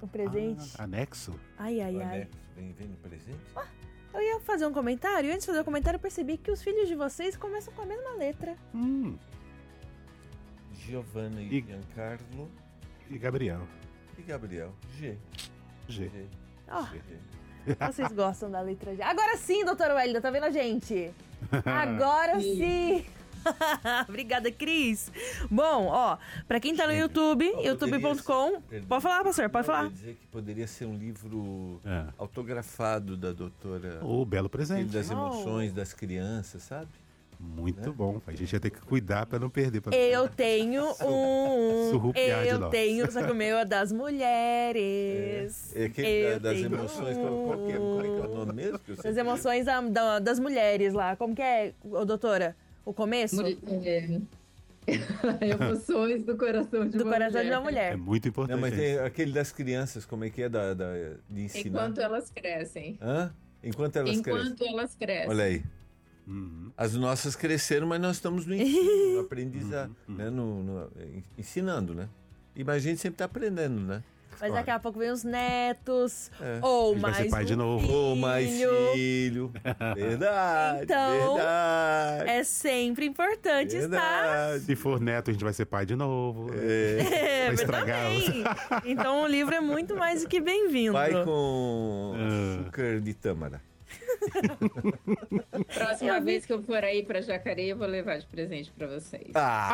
Um presente. Anexo? Ai. Anexo, vem no presente? Eu ia fazer um comentário, e antes de fazer o comentário eu percebi que os filhos de vocês começam com a mesma letra. Giovanna e Giancarlo. E Gabriel. E Gabriel. G. G. Ó, vocês gostam da letra G. Agora sim, doutora Wélida, tá vendo a gente? Agora sim! Obrigada, Cris. Bom, ó, pra quem tá no YouTube, youtube.com... Pode falar, pastor, pode falar. Eu ia dizer que poderia ser um livro autografado da doutora... O belo presente. Das emoções das crianças, sabe? Muito bom. A gente ia ter que cuidar pra não perder. Eu tenho Surrupiar de nós. Só que o meu é das mulheres. Das emoções, como é que é o nome mesmo? Das emoções das mulheres lá. Como que é, doutora? O começo? Emoções do coração de uma mulher. É muito importante. Não, mas tem aquele das crianças, como é que é de ensinar? Enquanto elas crescem. Hã? Enquanto elas crescem. Olha aí. As nossas cresceram, mas nós estamos no ensino, no aprendizado, né? Ensinando, né? E a gente sempre está aprendendo, né? Mas daqui a pouco vem os netos, ou mais vai ser pai de novo. Ou mais filho. Verdade, então, verdade. É sempre importante estar. Se for neto, a gente vai ser pai de novo. Vai estragar. Então o livro é muito mais do que bem-vindo. Pai com açúcar de tâmara. Próxima vez que eu for aí pra Jacareí, eu vou levar de presente pra vocês.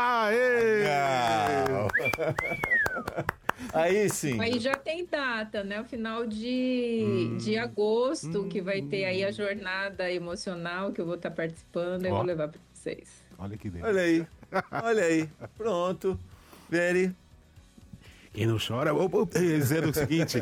Aí sim. Aí já tem data, né? O final de agosto, que vai ter aí a jornada emocional que eu vou estar participando e vou levar pra vocês. Olha que delícia. Olha aí. Pronto. Very. Quem não chora, dizendo o seguinte.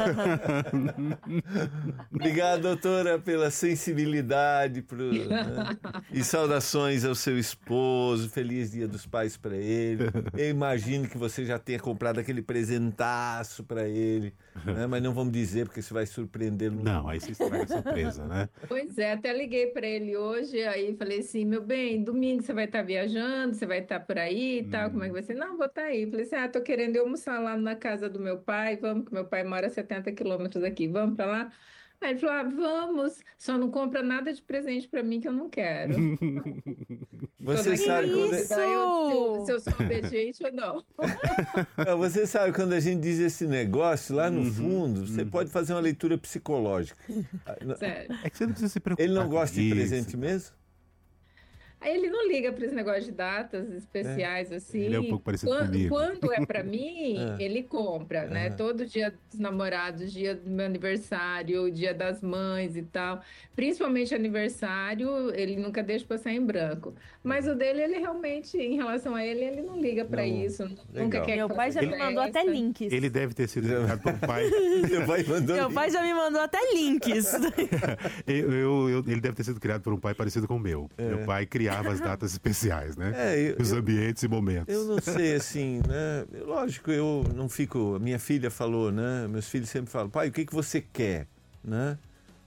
Obrigado, doutora, pela sensibilidade né? E saudações ao seu esposo. Feliz Dia dos Pais para ele. Eu imagino que você já tenha comprado aquele presentaço para ele, né? Mas não vamos dizer porque isso vai surpreendê-lo. Não, aí você estraga a surpresa, né? Pois é, até liguei para ele hoje, aí falei assim, meu bem, domingo você vai estar viajando, você vai estar por aí e tal, como é que vai ser? Não, vou estar aí. Falei assim, tô querendo almoçar lá na casa do meu pai, vamos, que meu pai mora a 70 quilômetros daqui, vamos para lá? Aí ele falou, vamos, só não compra nada de presente para mim que eu não quero. Você sabe se eu sou obediente ou não. Você sabe quando a gente diz esse negócio, lá no fundo, você pode fazer uma leitura psicológica. Sério. É que você não precisa se preocupar. Ele não gosta de presente mesmo? Aí ele não liga para esse negócio de datas especiais, assim. Ele é um pouco parecido comigo. Quando é para mim, ele compra, né? Todo dia dos namorados, dia do meu aniversário, dia das mães e tal. Principalmente aniversário, ele nunca deixa passar em branco. Mas o dele, ele realmente, em relação a ele, ele não liga para isso. Nunca quer. Meu pai já me mandou até links. Ele deve ter sido criado por um pai. Meu pai já me mandou até links. Ele deve ter sido criado por um pai parecido com o meu. Meu pai criava as datas especiais, né? Os ambientes e momentos. Eu não sei, assim, né? Lógico, eu não fico... Minha filha falou, né? Meus filhos sempre falam, pai, o que você quer? Né?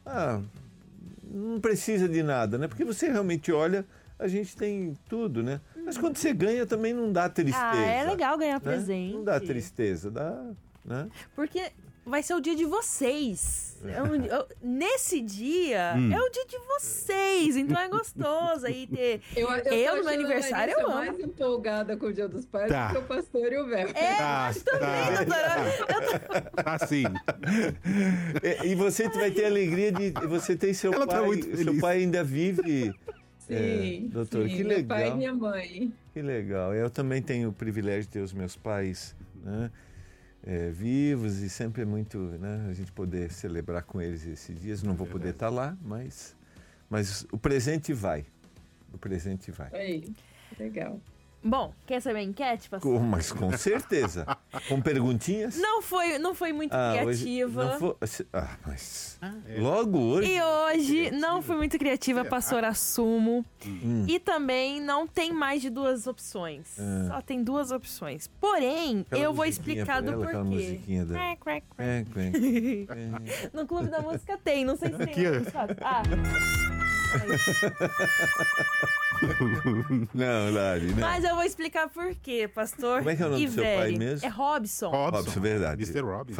Não precisa de nada, né? Porque você realmente olha, a gente tem tudo, né? Mas quando você ganha também não dá tristeza. É legal ganhar né? presente. Não dá tristeza, dá... Né? Porque vai ser o dia de vocês. Nesse dia, é o dia de vocês. Então é gostoso aí ter... Eu no meu aniversário, eu amo. Mais empolgada com o Dia dos Pais do que o pastor e o Velho. Acho também, doutora. Assim. E você vai ter a alegria de... Você tem seu Ela pai... tá muito seu feliz. pai ainda vive... Sim, doutor, sim, que meu legal. pai e minha mãe. Que legal. Eu também tenho o privilégio de ter os meus pais, né? Vivos, e sempre é muito, né, a gente poder celebrar com eles esses dias. Não vou poder estar lá, mas o presente vai. O presente vai. Aí, legal. Bom, quer saber a enquete, pastor? Mas com certeza. Com perguntinhas? Não foi muito criativa. Mas logo hoje? E hoje não fui muito criativa, pastor, assumo. E também não tem mais de 2 opções. Só tem 2 opções. Porém, eu vou explicar do porquê. Aquela musiquinha da... No Clube da Música tem, não sei se tem. Aqui, no Não, Lari, não. Mas eu vou explicar por quê, pastor. Como é que é o nome do seu pai mesmo? É Robson. Robson, verdade. Mr. Robson.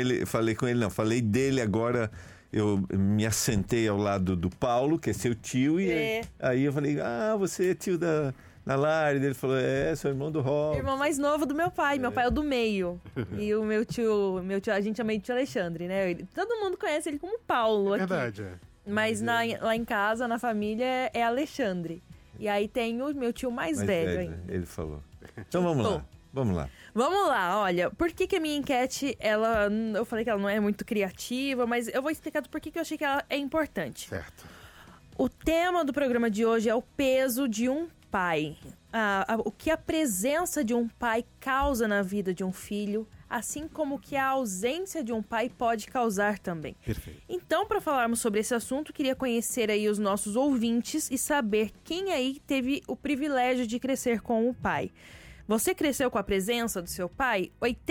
Falei dele agora. Eu me assentei ao lado do Paulo, que é seu tio, e aí eu falei, você é tio da Lari. Ele falou, sou irmão do Robson. Irmão mais novo do meu pai. Meu pai é o do meio. E o meu tio, a gente chama ele de tio Alexandre, né? Todo mundo conhece ele como Paulo aqui. Verdade, Mas lá em casa, na família, é Alexandre. E aí tem o meu tio mais velho ainda. Ele falou. Então vamos lá. Vamos lá, olha, por que a minha enquete, eu falei que ela não é muito criativa, mas eu vou explicar do porquê que eu achei que ela é importante. Certo. O tema do programa de hoje é o peso de um pai. O que a presença de um pai causa na vida de um filho, assim como que a ausência de um pai pode causar também. Perfeito. Então, para falarmos sobre esse assunto, queria conhecer aí os nossos ouvintes e saber quem aí teve o privilégio de crescer com o pai. Você cresceu com a presença do seu pai?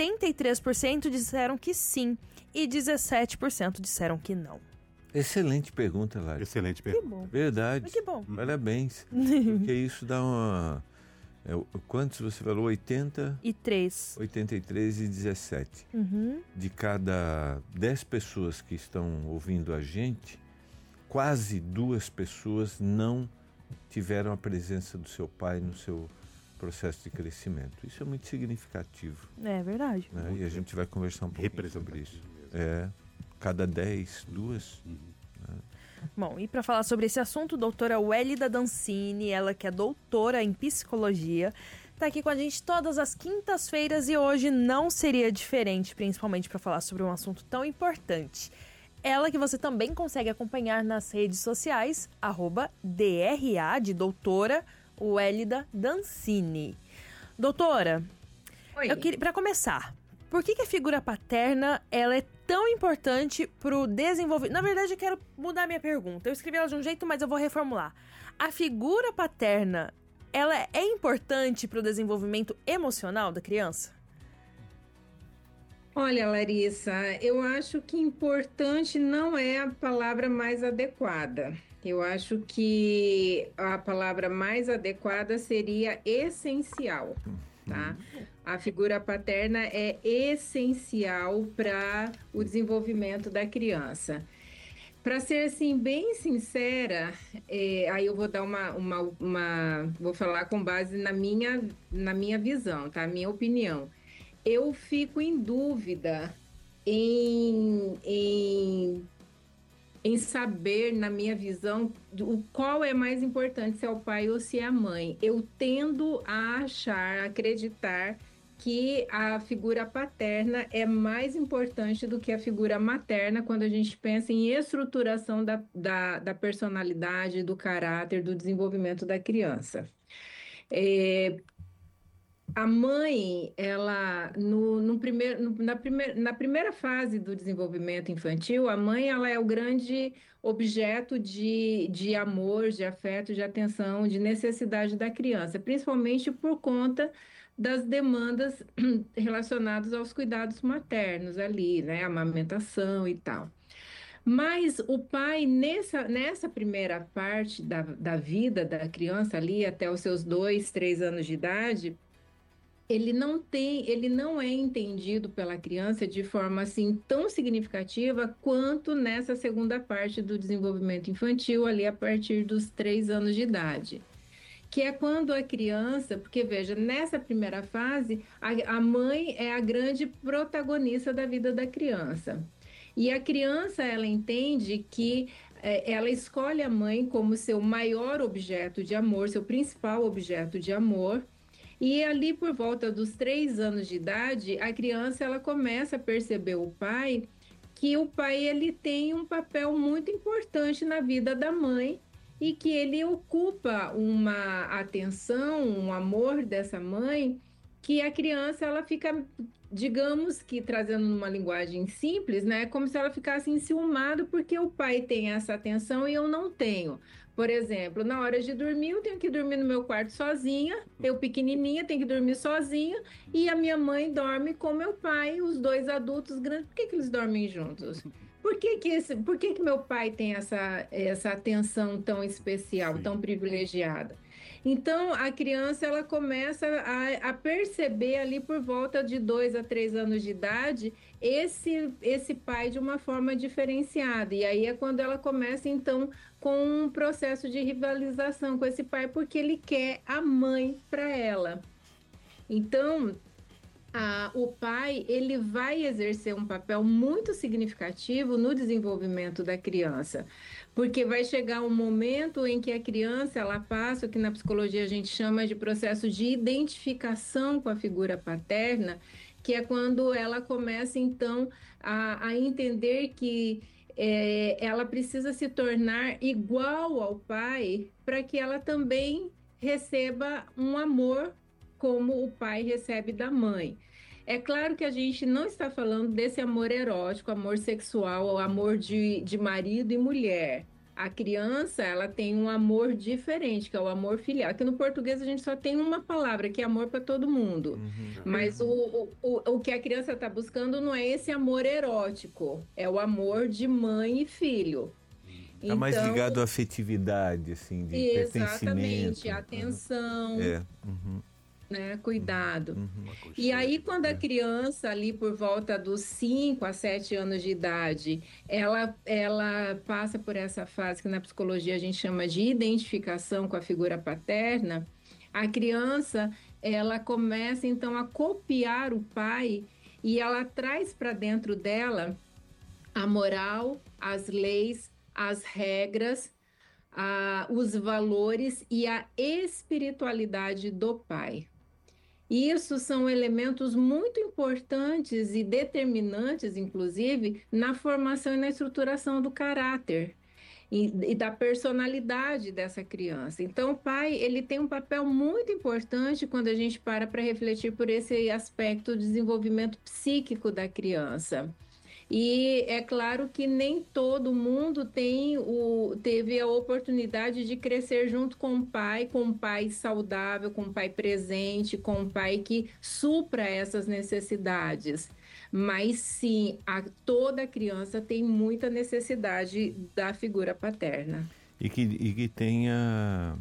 83% disseram que sim e 17% disseram que não. Excelente pergunta, Lari. Excelente Que pergunta. bom. Verdade. Que bom. Parabéns. Porque isso dá uma... quantos você falou? 80? E 3. 83 e 17. De cada 10 pessoas que estão ouvindo a gente, quase 2 pessoas não tiveram a presença do seu pai no seu processo de crescimento. Isso é muito significativo. É verdade. Né? E a gente vai conversar um pouquinho sobre isso. Cada 10, 2. Bom, e para falar sobre esse assunto, doutora Wélida Dancini, ela que é doutora em psicologia, está aqui com a gente todas as quintas-feiras e hoje não seria diferente, principalmente para falar sobre um assunto tão importante. Ela que você também consegue acompanhar nas redes sociais, @DRA, de doutora Wélida Dancini. Doutora, para começar, por que a figura paterna ela é tão importante para o desenvolvimento? Na verdade, eu quero mudar minha pergunta. Eu escrevi ela de um jeito, mas eu vou reformular. A figura paterna, ela é importante para o desenvolvimento emocional da criança? Olha, Larissa, eu acho que importante não é a palavra mais adequada. Eu acho que a palavra mais adequada seria essencial, tá? A figura paterna é essencial para o desenvolvimento da criança. Para ser assim bem sincera, aí eu vou dar vou falar com base na minha visão, tá? Minha opinião. Eu fico em dúvida em saber, na minha visão, qual é mais importante, se é o pai ou se é a mãe. Eu tendo a acreditar que a figura paterna é mais importante do que a figura materna quando a gente pensa em estruturação da personalidade, do caráter, do desenvolvimento da criança. A mãe, ela, na primeira fase do desenvolvimento infantil, a mãe ela é o grande objeto de amor, de afeto, de atenção, de necessidade da criança, principalmente por conta das demandas relacionadas aos cuidados maternos ali, né, amamentação e tal. Mas o pai, nessa primeira parte da vida da criança ali, até os seus 2, 3 anos de idade, ele não é entendido pela criança de forma assim tão significativa quanto nessa segunda parte do desenvolvimento infantil, ali a partir dos 3 anos de idade. Que é quando a criança, porque veja, nessa primeira fase, a mãe é a grande protagonista da vida da criança. E a criança, ela entende que ela escolhe a mãe como seu maior objeto de amor, seu principal objeto de amor. E ali por volta dos 3 anos de idade, a criança ela começa a perceber que o pai ele tem um papel muito importante na vida da mãe e que ele ocupa uma atenção, um amor dessa mãe, que a criança ela fica, digamos que trazendo uma linguagem simples, né, como se ela ficasse enciumada porque o pai tem essa atenção e eu não tenho. Por exemplo, na hora de dormir, eu tenho que dormir no meu quarto sozinha, eu pequenininha tenho que dormir sozinha, e a minha mãe dorme com meu pai, os 2 adultos grandes. Por que eles dormem juntos? Por que meu pai tem essa atenção tão especial, tão privilegiada? Então, a criança ela começa a perceber ali por volta de 2 a 3 anos de idade esse pai de uma forma diferenciada. E aí é quando ela começa, então, com um processo de rivalização com esse pai, porque ele quer a mãe para ela. Então, o pai ele vai exercer um papel muito significativo no desenvolvimento da criança, porque vai chegar um momento em que a criança ela passa o que na psicologia a gente chama de processo de identificação com a figura paterna, que é quando ela começa então a entender que ela precisa se tornar igual ao pai para que ela também receba um amor como o pai recebe da mãe. É claro que a gente não está falando desse amor erótico, amor sexual, ou amor de marido e mulher. A criança, ela tem um amor diferente, que é o amor filial. Aqui no português a gente só tem uma palavra, que é amor para todo mundo. Mas o que a criança está buscando não é esse amor erótico, é o amor de mãe e filho. Está mais ligado à afetividade, assim, de pertencimento. Exatamente, atenção. Né, cuidado. Uhum. E aí, quando a criança, ali por volta dos 5 a 7 anos de idade, ela passa por essa fase que na psicologia a gente chama de identificação com a figura paterna, a criança, ela começa, então, a copiar o pai e ela traz para dentro dela a moral, as leis, as regras, os valores e a espiritualidade do pai. Isso são elementos muito importantes e determinantes, inclusive, na formação e na estruturação do caráter e da personalidade dessa criança. Então, o pai, ele tem um papel muito importante quando a gente para refletir por esse aspecto do desenvolvimento psíquico da criança. E é claro que nem todo mundo teve a oportunidade de crescer junto com um pai saudável, com um pai presente, com um pai que supra essas necessidades. Mas sim, toda criança tem muita necessidade da figura paterna. E que tenha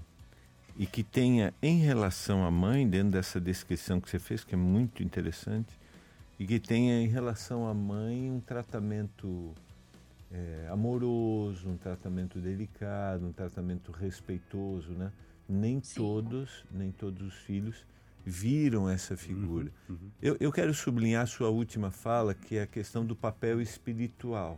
em relação à mãe, dentro dessa descrição que você fez, que é muito interessante, e que tenha em relação à mãe um tratamento amoroso, um tratamento delicado, um tratamento respeitoso, né? Nem todos os filhos viram essa figura. Eu quero sublinhar a sua última fala, que é a questão do papel espiritual,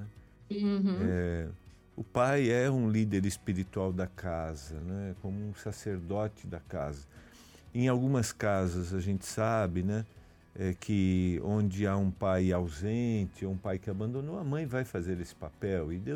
né? O pai é um líder espiritual da casa, né? Como um sacerdote da casa. Em algumas casas a gente sabe, né? Que onde há um pai ausente, ou um pai que abandonou, a mãe vai fazer esse papel. E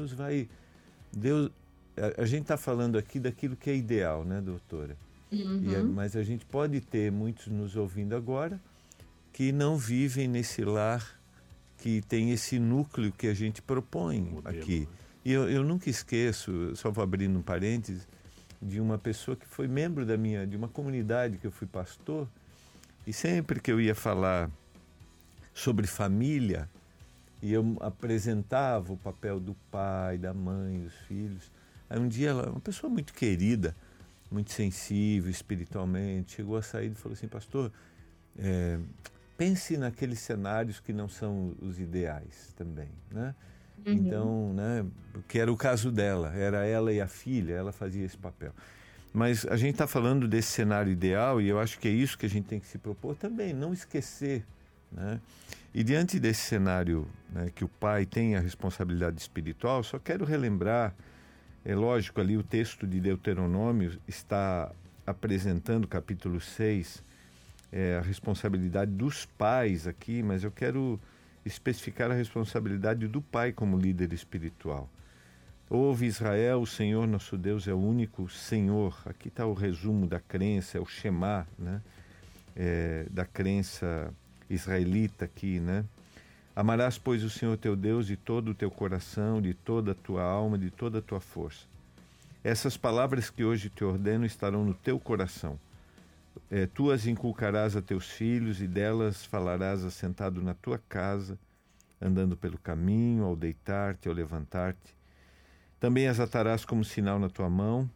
a gente está falando aqui daquilo que é ideal, né, doutora? Mas a gente pode ter muitos nos ouvindo agora que não vivem nesse lar que tem esse núcleo que a gente propõe aqui. E eu nunca esqueço, só vou abrindo um parênteses, de uma pessoa que foi membro de uma comunidade que eu fui pastor. E sempre que eu ia falar sobre família, e eu apresentava o papel do pai, da mãe, dos filhos, aí um dia ela, uma pessoa muito querida, muito sensível espiritualmente, chegou a sair e falou assim: pastor, pense naqueles cenários que não são os ideais também, né? Então, né, que era o caso dela, era ela e a filha, ela fazia esse papel. Mas a gente está falando desse cenário ideal e eu acho que é isso que a gente tem que se propor também, não esquecer, né? E diante desse cenário, né, que o pai tem a responsabilidade espiritual, só quero relembrar, é lógico, ali o texto de Deuteronômio está apresentando, capítulo 6, a responsabilidade dos pais aqui, mas eu quero especificar a responsabilidade do pai como líder espiritual. Ouve Israel, o Senhor nosso Deus é o único Senhor. Aqui está o resumo da crença, é o Shema, né? Da crença israelita aqui, né? Amarás, pois, o Senhor teu Deus de todo o teu coração, de toda a tua alma, de toda a tua força. Essas palavras que hoje te ordeno estarão no teu coração. Tu as inculcarás a teus filhos e delas falarás assentado na tua casa, andando pelo caminho, ao deitar-te, ao levantar-te. Também as atarás como sinal na tua mão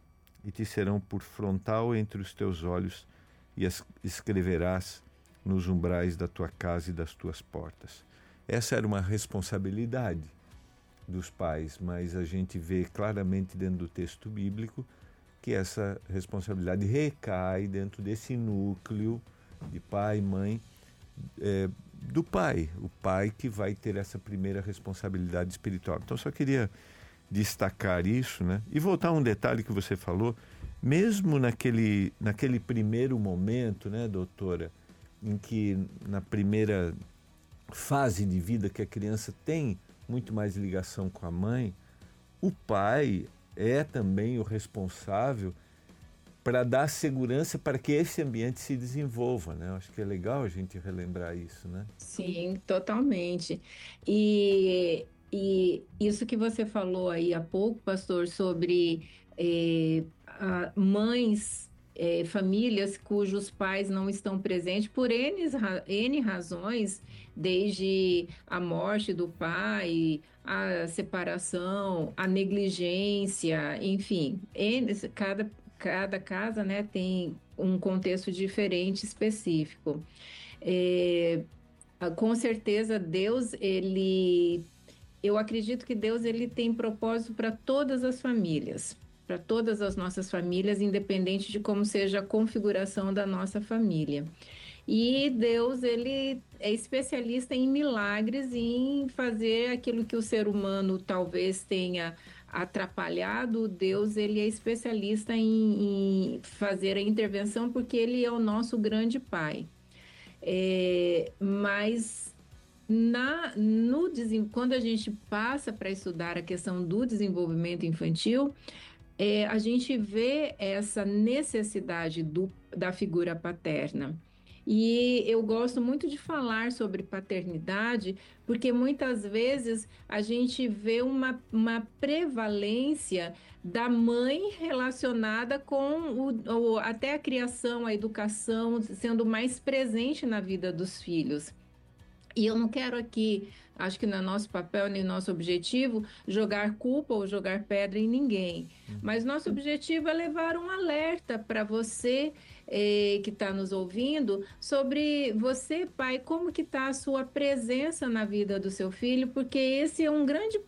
e te serão por frontal entre os teus olhos, e as escreverás nos umbrais da tua casa e das tuas portas. Essa era uma responsabilidade dos pais, mas a gente vê claramente dentro do texto bíblico que essa responsabilidade recai dentro desse núcleo de pai e mãe, do pai, o pai que vai ter essa primeira responsabilidade espiritual. Então, só queria destacar isso, né? E voltar a um detalhe que você falou, mesmo naquele primeiro momento, né, doutora, em que na primeira fase de vida que a criança tem muito mais ligação com a mãe, o pai é também o responsável para dar segurança para que esse ambiente se desenvolva, né? Eu acho que é legal a gente relembrar isso, né? Sim, totalmente. E isso que você falou aí há pouco, pastor, sobre mães, famílias cujos pais não estão presentes por N razões, desde a morte do pai, a separação, a negligência, enfim, cada casa, né, tem um contexto diferente, específico. Com certeza, Deus, eu acredito que Deus ele tem propósito para todas as famílias, para todas as nossas famílias, independente de como seja a configuração da nossa família. E Deus, ele é especialista em milagres, em fazer aquilo que o ser humano talvez tenha atrapalhado. Deus, ele é especialista em fazer a intervenção, porque ele é o nosso grande pai. Mas quando a gente passa para estudar a questão do desenvolvimento infantil, a gente vê essa necessidade da figura paterna. E eu gosto muito de falar sobre paternidade, porque muitas vezes a gente vê uma prevalência da mãe relacionada com até a criação, a educação, sendo mais presente na vida dos filhos. E eu não quero aqui, acho que não é nosso papel nem nosso objetivo, jogar culpa ou jogar pedra em ninguém. Mas nosso objetivo é levar um alerta para você que está nos ouvindo, sobre você, pai, como que está a sua presença na vida do seu filho, porque esse é um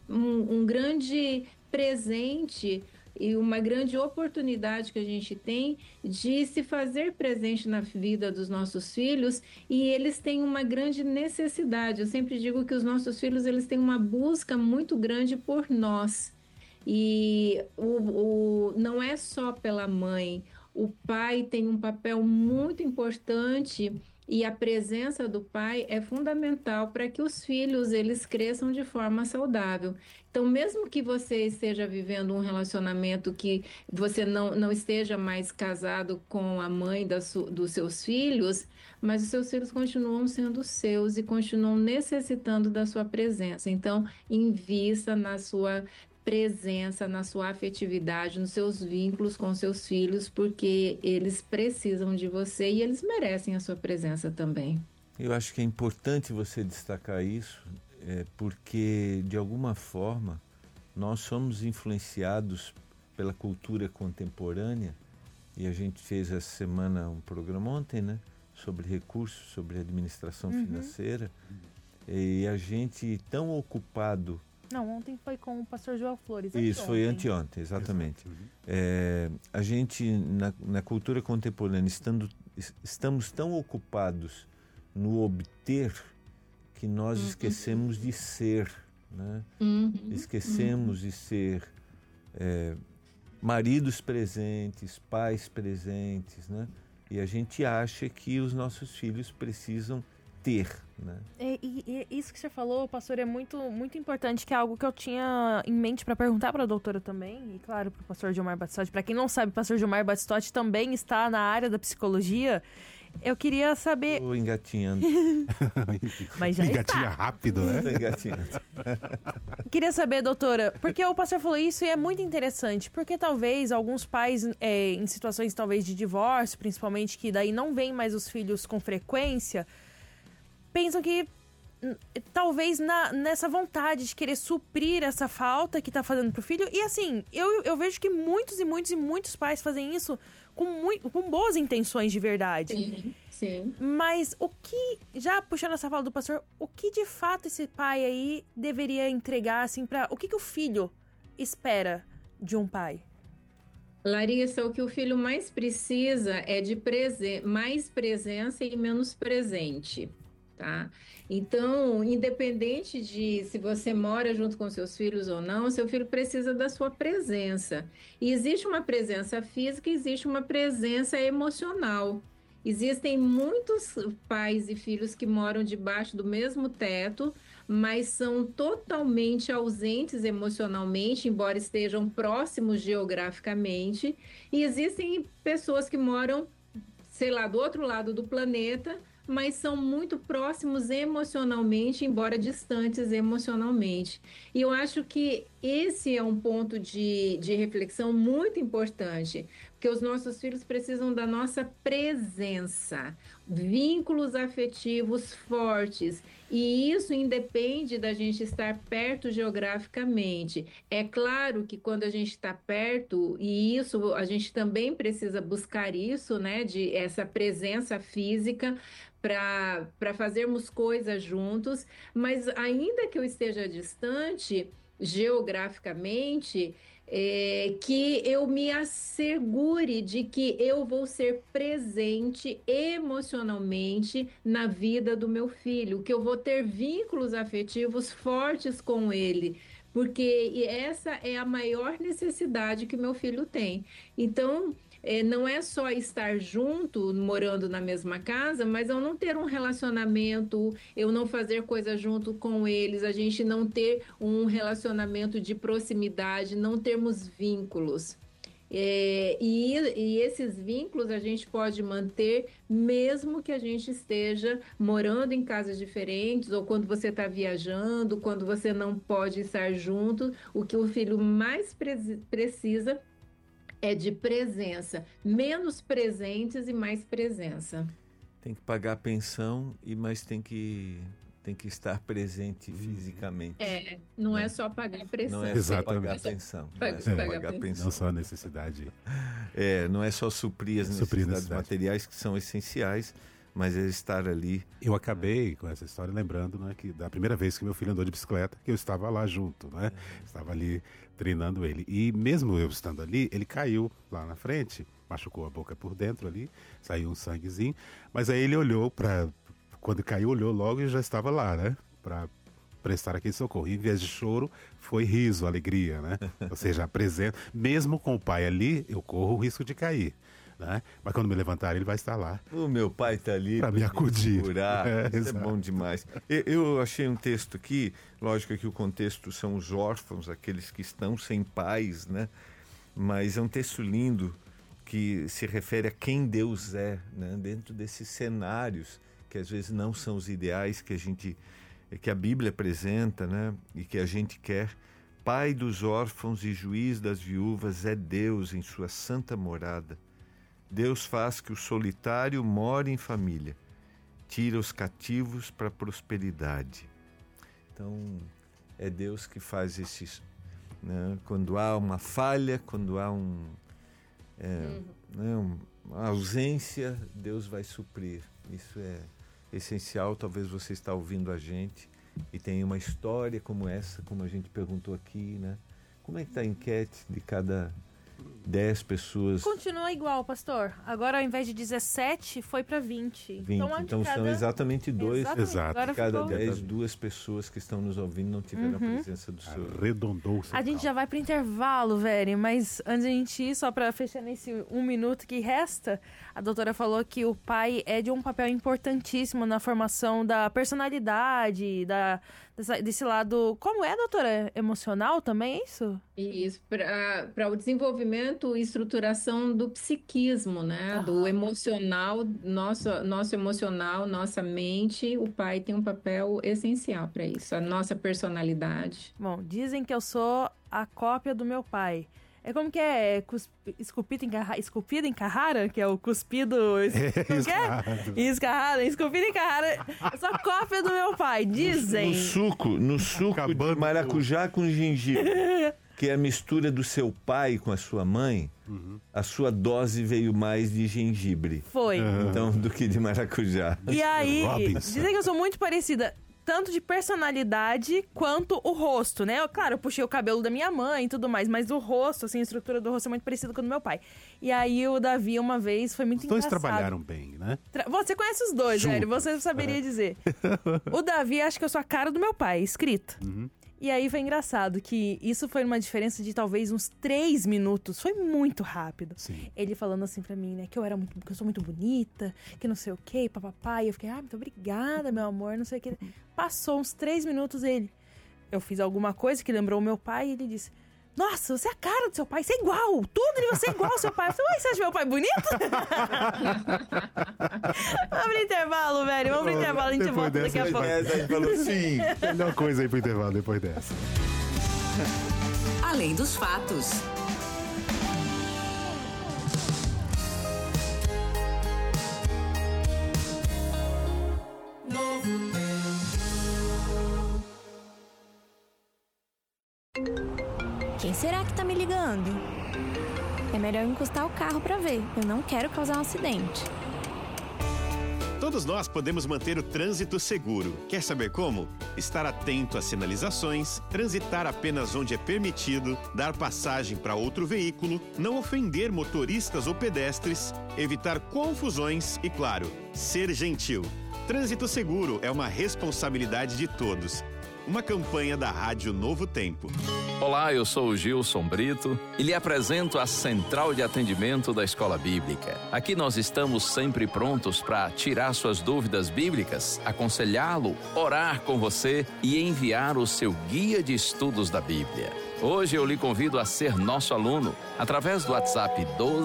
grande presente e uma grande oportunidade que a gente tem de se fazer presente na vida dos nossos filhos, e eles têm uma grande necessidade. Eu sempre digo que os nossos filhos, eles têm uma busca muito grande por nós, e não é só pela mãe. O pai tem um papel muito importante, e a presença do pai é fundamental para que os filhos eles cresçam de forma saudável. Então, mesmo que você esteja vivendo um relacionamento que você não esteja mais casado com a mãe dos seus filhos, mas os seus filhos continuam sendo seus e continuam necessitando da sua presença. Então, invista na sua presença, na sua afetividade, nos seus vínculos com seus filhos, porque eles precisam de você e eles merecem a sua presença também. Eu acho que é importante você destacar isso, porque, de alguma forma, nós somos influenciados pela cultura contemporânea, e a gente fez essa semana um programa ontem, né, sobre recursos, sobre administração financeira, e a gente tão ocupado. Não, ontem foi com o pastor João Flores. Isso, foi anteontem, exatamente. A gente, na cultura contemporânea, estamos tão ocupados no obter que nós esquecemos de ser, né? Esquecemos de ser maridos presentes, pais presentes, né? E a gente acha que os nossos filhos precisam ter, né? E isso que você falou, pastor, é muito, muito importante, que é algo que eu tinha em mente para perguntar para a doutora também, e claro, para o pastor Gilmar Batistotti. Para quem não sabe, o pastor Gilmar Batistotti também está na área da psicologia. Eu queria saber... Estou engatinhando. Mas já engatinha rápido, né? Estou engatinhando. Queria saber, doutora, porque o pastor falou isso e é muito interessante, porque talvez alguns pais, em situações talvez de divórcio, principalmente, que daí não veem mais os filhos com frequência, pensam que talvez nessa vontade de querer suprir essa falta que tá fazendo pro filho. E assim, eu vejo que muitos pais fazem isso com boas intenções de verdade. Sim, sim. Mas já puxando essa fala do pastor, o que de fato esse pai aí deveria entregar, assim, o que o filho espera de um pai? Larissa, o que o filho mais precisa é de mais presença e menos presente, tá? Então, independente de se você mora junto com seus filhos ou não, seu filho precisa da sua presença. E existe uma presença física, existe uma presença emocional. Existem muitos pais e filhos que moram debaixo do mesmo teto, mas são totalmente ausentes emocionalmente, embora estejam próximos geograficamente. E existem pessoas que moram, sei lá, do outro lado do planeta, mas são muito próximos emocionalmente, embora distantes emocionalmente. E eu acho que esse é um ponto de reflexão muito importante, porque os nossos filhos precisam da nossa presença, vínculos afetivos fortes, e isso independe da gente estar perto geograficamente. É claro que quando a gente está perto, e isso a gente também precisa buscar isso, né, de essa presença física, para fazermos coisas juntos, mas ainda que eu esteja distante geograficamente, que eu me assegure de que eu vou ser presente emocionalmente na vida do meu filho, que eu vou ter vínculos afetivos fortes com ele, porque essa é a maior necessidade que meu filho tem. Então, não é só estar junto, morando na mesma casa, mas eu não ter um relacionamento, eu não fazer coisa junto com eles, a gente não ter um relacionamento de proximidade, não termos vínculos. E esses vínculos a gente pode manter mesmo que a gente esteja morando em casas diferentes, ou quando você está viajando, quando você não pode estar junto. O que o filho mais precisa é de presença, menos presentes e mais presença. Tem que pagar a pensão, mas tem que estar presente fisicamente. Não é só pagar a pensão. Não é só pagar a pensão. Não só a necessidade. Não é só suprir as necessidades materiais, que são essenciais, mas é estar ali. Eu acabei com essa história lembrando, né, que da primeira vez que meu filho andou de bicicleta, que eu estava lá junto, né? Estava ali treinando ele. E mesmo eu estando ali, ele caiu lá na frente, machucou a boca por dentro ali, saiu um sanguezinho, mas aí ele olhou quando caiu, olhou logo e já estava lá, né? Para prestar aquele socorro. E, em vez de choro, foi riso, alegria, né? Ou seja, a presença. Mesmo com o pai ali, eu corro o risco de cair, né? Mas quando me levantar, ele vai estar lá. O meu pai está ali para me acudir. Isso é bom demais. Eu achei um texto aqui, lógico que o contexto são os órfãos, aqueles que estão sem pais, né? Mas é um texto lindo que se refere a quem Deus é, né? Dentro desses cenários que às vezes não são os ideais que a Bíblia apresenta, né? E que a gente quer. Pai dos órfãos e juiz das viúvas é Deus em sua santa morada. Deus faz que o solitário more em família, tira os cativos para a prosperidade. Então, é Deus que faz esses, né? Quando há uma falha, quando há uma ausência, Deus vai suprir. Isso é essencial. Talvez você está ouvindo a gente e tenha uma história como essa, como a gente perguntou aqui, né? Como é que está a enquete de cada 10 pessoas? Continua igual, pastor. Agora, ao invés de 17, foi para 20. Então são exatamente 2. Exato. De cada 10, 2 pessoas que estão nos ouvindo não tiveram a presença do Senhor. Arredondou-se. A gente já vai para o intervalo, velho, mas antes de a gente ir, só para fechar nesse 1 minuto que resta, a doutora falou que o pai é de um papel importantíssimo na formação da personalidade, desse lado... Como é, doutora? Emocional também, é isso? Isso, para o desenvolvimento e estruturação do psiquismo, né? Do emocional, nosso emocional, nossa mente. O pai tem um papel essencial para isso, a nossa personalidade. Bom, dizem que eu sou a cópia do meu pai. É como que é? Esculpido em Carrara? Que é o cuspido... Como que é? Escarrado. Esculpido em Carrara. Eu sou a cópia do meu pai, dizem. No suco de maracujá com gengibre, que é a mistura do seu pai com a sua mãe, a sua dose veio mais de gengibre. Foi. Então, do que de maracujá. E aí, Robinson. dizem que eu sou muito parecida... Tanto de personalidade quanto o rosto, né? Claro, eu puxei o cabelo da minha mãe e tudo mais, mas o rosto, assim, a estrutura do rosto é muito parecida com o do meu pai. E aí o Davi, uma vez, foi muito engraçado. Os dois trabalharam bem, né? Você conhece os dois, Juntos. velho, você saberia dizer. O Davi, acho que eu sou a cara do meu pai, escrito. E aí foi engraçado que isso foi uma diferença de talvez uns 3 minutos. Foi muito rápido. Sim. Ele falando assim pra mim, né, que eu sou muito bonita, que não sei o quê, papapá. E eu fiquei, muito obrigada, meu amor, não sei o quê. Passou uns 3 minutos, eu fiz alguma coisa que lembrou o meu pai e ele disse... Nossa, você é a cara do seu pai, você é igual, tudo de você é igual ao seu pai. Eu falei, você acha meu pai bonito? Vamos pro intervalo, velho, vamos pro intervalo, a gente Depois volta daqui a dessa, pouco. A gente falou sim. Melhor coisa aí pro intervalo depois dessa. Além dos fatos. Quem será que tá me ligando? É melhor eu encostar o carro pra ver. Eu não quero causar um acidente. Todos nós podemos manter o trânsito seguro. Quer saber como? Estar atento às sinalizações, transitar apenas onde é permitido, dar passagem para outro veículo, não ofender motoristas ou pedestres, evitar confusões e, claro, ser gentil. Trânsito seguro é uma responsabilidade de todos. Uma campanha da Rádio Novo Tempo. Olá, eu sou o Gilson Brito e lhe apresento a Central de Atendimento da Escola Bíblica. Aqui nós estamos sempre prontos para tirar suas dúvidas bíblicas, aconselhá-lo, orar com você e enviar o seu guia de estudos da Bíblia. Hoje eu lhe convido a ser nosso aluno através do WhatsApp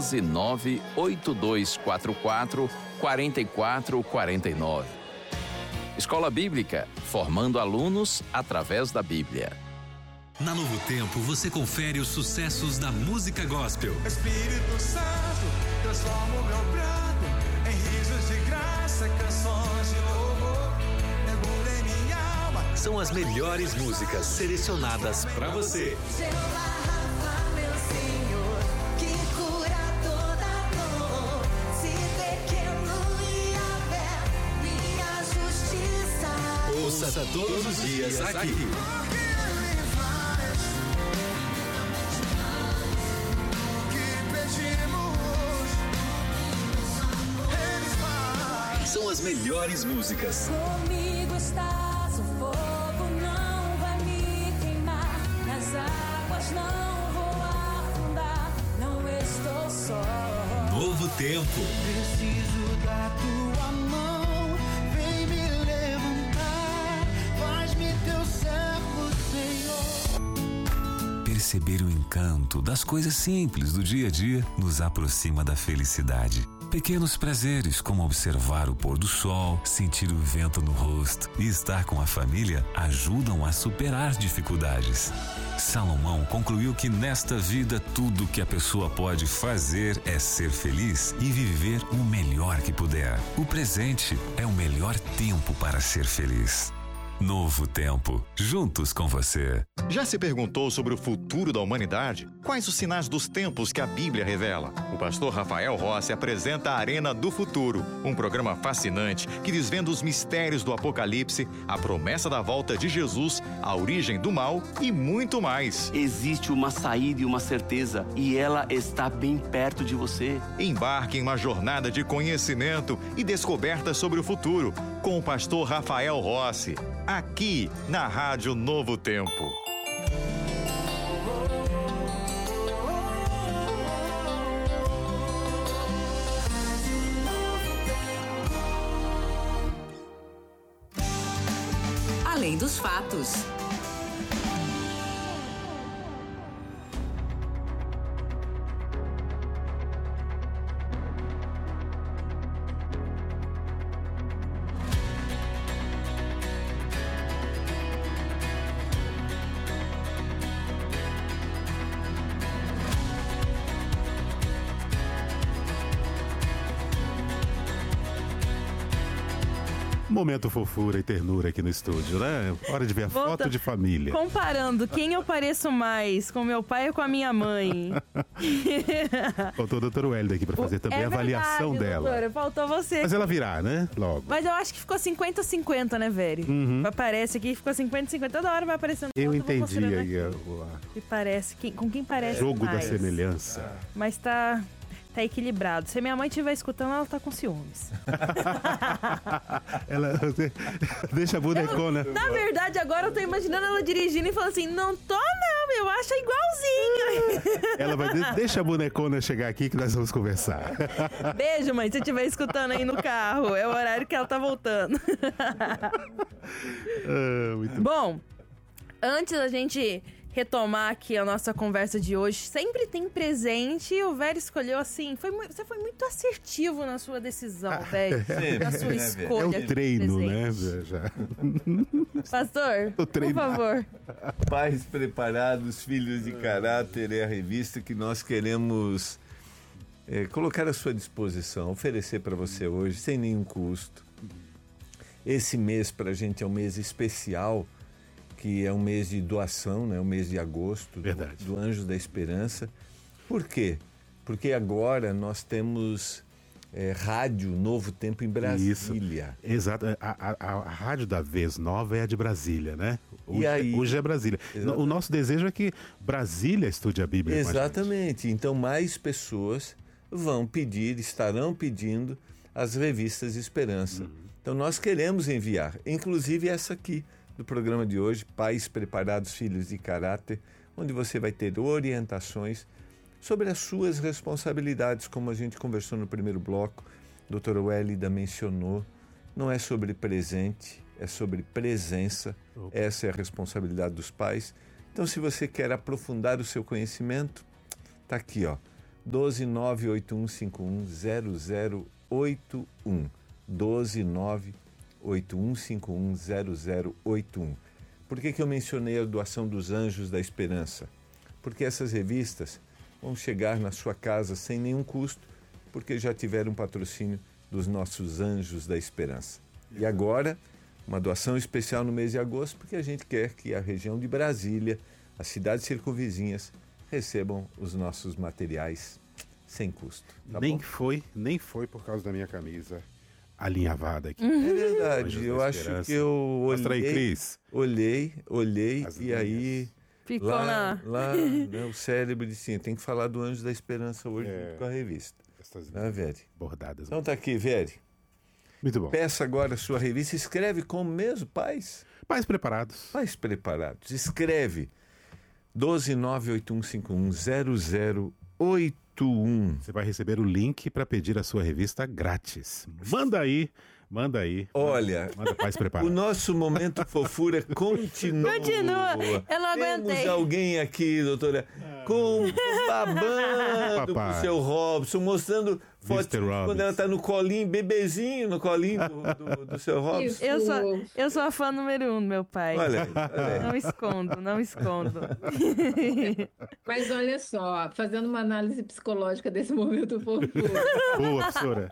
12982444449. Escola Bíblica, formando alunos através da Bíblia. Na Novo Tempo, você confere os sucessos da música gospel. Espírito Santo, transforma o meu pranto em risos de graça, canções de louvor, mergulha em minha alma. São as melhores músicas selecionadas para você. Ouça todos os dias aqui. São as melhores músicas. Comigo estás, o fogo não vai me queimar, nas águas não vou afundar, não estou só. Novo Tempo. Preciso da tua mão, vem me levantar, faz-me teu servo, Senhor. Perceber o encanto das coisas simples do dia a dia nos aproxima da felicidade. Pequenos prazeres, como observar o pôr do sol, sentir o vento no rosto e estar com a família, ajudam a superar dificuldades. Salomão concluiu que nesta vida tudo que a pessoa pode fazer é ser feliz e viver o melhor que puder. O presente é o melhor tempo para ser feliz. Novo Tempo, juntos com você. Já se perguntou sobre o futuro da humanidade? Quais os sinais dos tempos que a Bíblia revela? O pastor Rafael Rossi apresenta a Arena do Futuro, um programa fascinante que desvenda os mistérios do Apocalipse, a promessa da volta de Jesus, a origem do mal e muito mais. Existe uma saída e uma certeza, e ela está bem perto de você. Embarque em uma jornada de conhecimento e descoberta sobre o futuro, com o pastor Rafael Rossi, aqui na Rádio Novo Tempo. Além dos fatos. Momento fofura e ternura aqui no estúdio, né? Hora de ver a foto de família. Comparando quem eu pareço mais, com meu pai ou com a minha mãe. Faltou o doutor Wélida aqui pra fazer também a avaliação dela. Doutora, faltou você. Mas ela virá, né? Logo. Mas eu acho que ficou 50-50, né, velho? Aparece aqui, ficou 50-50. Toda hora vai aparecendo. Eu entendi aí. Que parece, com quem parece Jogo mais. da semelhança. Mas tá equilibrado. Se a minha mãe estiver escutando, ela tá com ciúmes. Ela deixa a bonecona. Na verdade, agora eu tô imaginando ela dirigindo e falando assim, não tô não, eu acho igualzinho. Ela vai dizer, deixa a bonecona chegar aqui que nós vamos conversar. Beijo, mãe, se estiver escutando aí no carro. É o horário que ela tá voltando. Muito bom, antes da gente retomar aqui a nossa conversa de hoje, sempre tem presente e o Velho escolheu assim, você foi muito assertivo na sua decisão, velho, na sua escolha. É o treino, né? Já. Pastor, por favor. Pais Preparados, Filhos de Caráter é a revista que nós queremos colocar à sua disposição, oferecer para você hoje, sem nenhum custo. Esse mês para a gente é um mês especial, que é um mês de doação, né? O mês de agosto, do Anjos da Esperança. Por quê? Porque agora nós temos rádio Novo Tempo em Brasília. Isso. Exato. A rádio da Vez Nova é a de Brasília, né? Hoje é Brasília. Exatamente. O nosso desejo é que Brasília estude a Bíblia. Exatamente. Então mais pessoas estarão pedindo as revistas de Esperança. Então nós queremos enviar, inclusive essa aqui, do programa de hoje, Pais Preparados, Filhos de Caráter, onde você vai ter orientações sobre as suas responsabilidades, como a gente conversou no primeiro bloco, a doutora Wélida mencionou, não é sobre presente, é sobre presença, essa é a responsabilidade dos pais. Então, se você quer aprofundar o seu conhecimento, está aqui, ó, 12981510081, 12981510081. Por que eu mencionei a doação dos Anjos da Esperança? Porque essas revistas vão chegar na sua casa sem nenhum custo, porque já tiveram patrocínio dos nossos Anjos da Esperança. E agora, uma doação especial no mês de agosto, porque a gente quer que a região de Brasília, as cidades circunvizinhas, recebam os nossos materiais sem custo. Tá nem bom? Nem foi por causa da minha camisa alinhavada aqui. É verdade, eu acho que eu olhei. Mostra aí, Cris. Olhei e aí ficou lá né, o cérebro disse assim, tem que falar do Anjo da Esperança hoje junto com a revista. Veri? Bordadas. Então tá aqui, Veri. Muito bom. Peça agora a sua revista, escreve como mesmo, Pais? Pais Preparados. Pais Preparados. Escreve 12981510081. Você vai receber o link para pedir a sua revista grátis. Manda aí. Olha, manda Pais Preparados. O nosso momento fofura continua. Eu não aguentei. Temos alguém aqui, doutora, babando pro seu Robson, mostrando fotos quando ela tá no colinho, bebezinho no colinho do seu Robson. Eu sou a fã número 1 do meu pai. Olha. Não escondo. Mas olha só, fazendo uma análise psicológica desse momento fofura. Boa, professora.